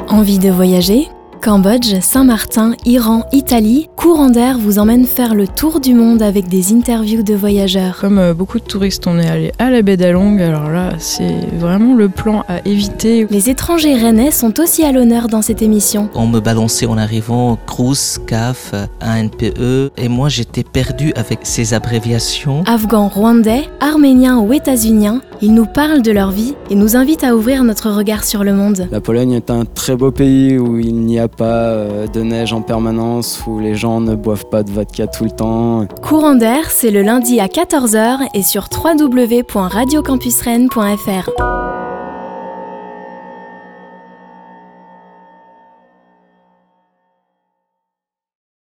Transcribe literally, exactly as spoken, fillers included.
Envie de voyager ? Cambodge, Saint-Martin, Iran, Italie, Courant d'Air vous emmène faire le tour du monde avec des interviews de voyageurs. Comme euh, beaucoup de touristes, on est allé à la baie d'Along, alors là, c'est vraiment le plan à éviter. Les étrangers rennais sont aussi à l'honneur dans cette émission. On me balançait en arrivant Crous, C A F, A N P E, et moi j'étais perdu avec ces abréviations. Afghans, Rwandais, Arméniens ou États-Uniens, ils nous parlent de leur vie et nous invitent à ouvrir notre regard sur le monde. La Pologne est un très beau pays où il n'y a pas de neige en permanence, où les gens ne boivent pas de vodka tout le temps. Courant d'Air, c'est le lundi à quatorze heures et sur w w w point radio campus rennes point f r.